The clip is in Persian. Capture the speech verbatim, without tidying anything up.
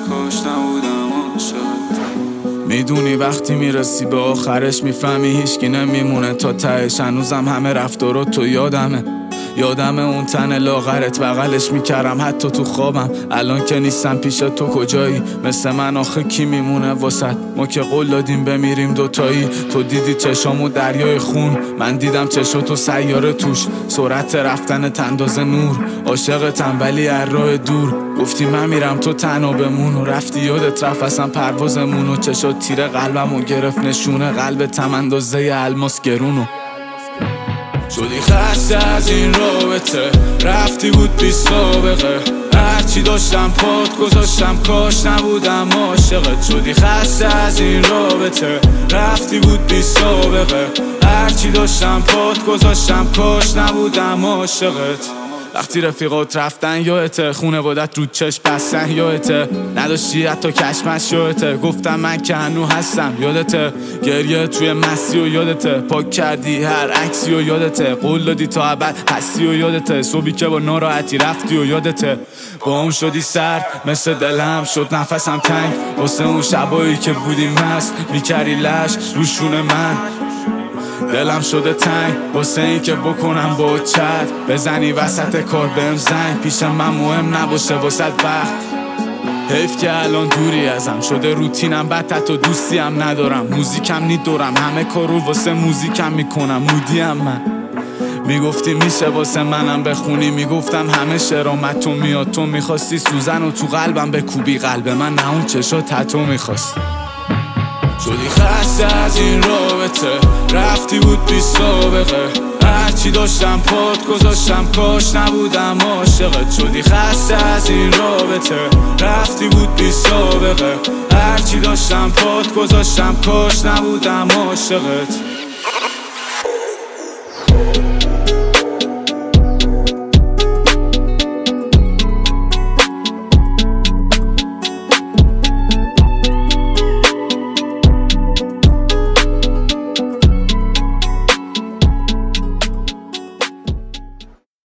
کاش نبودم عاشقت. میدونی وقتی میرسی به آخرش میفهمی هیچکی نمیمونه تا تهش. هنوزم همه رفتارات تو یادمه، یادم اون تن لاغرت بغلش میکردم حتی تو خوابم. الان که نیستم پیش تو کجایی؟ مثل من آخه کی میمونه واسط؟ ما که قول دادیم بمیریم دوتایی. تو دیدی چشامو دریای خون، من دیدم چشاتو سیاره توش. سرعت رفتن تنداز نور، عاشقتم ولی از راه دور. گفتی من میرم تو تنها بمون و رفتی یادت رفت اصلا پروازمون. و چشات تیر قلبمو گرفت نشونه قلبتم اندازه الماس گرونو. شدی خسته از این رابطه، رفتی بود بی سابقه. هرچی داشتم پات گذاشتم کاش نبودم عاشقت. شدی خسته از این رابطه، رفتی بود بی سابقه. هرچی داشتم پات گذاشتم کاش نبودم عاشقت. وقتی رفیقات رفتن یادته، خونوادت رو چشم بستن یادته، نداشتی حتی کشمش یادته. گفتم من که هنو هستم یادته، گریه توی مستی و یادته. پاک کردی هر عکسی و یادته، قول دادی تا ابد هستی و یادته. صبحی که با ناراحتی رفتی و یادته، با اون شدی سرد مثل دلم شد نفسم تنگ. واسه اون شبایی که بودیم مست میکردی لش روشون من. دلم شده تنگ واسه این که بکنم با چت، بزنی وسط کار بهم زنگ. پیش من مهم نباشه واسه وقت، حیف که الان دوری ازم شده روتینم. بعد حتی دوستیم ندارم، موزیکم نی دورم، همه کارو واسه موزیکم میکنم. مودیم من میگفتی میشه واسه منم بخونی، میگفتم همه شرامت تو میاد. تو میخواستی سوزن و تو قلبم بکوبی، قلب من نه اون چشات حتی میخواست. شدی خسته از این رابطه، رفتی بود بی سابقه. هرچی داشتم پات گذاشتم کاش نبودم عاشقت. شدی خسته از این رابطه، رفتی بود بی سابقه. هرچی داشتم پات گذاشتم کاش نبودم عاشقت.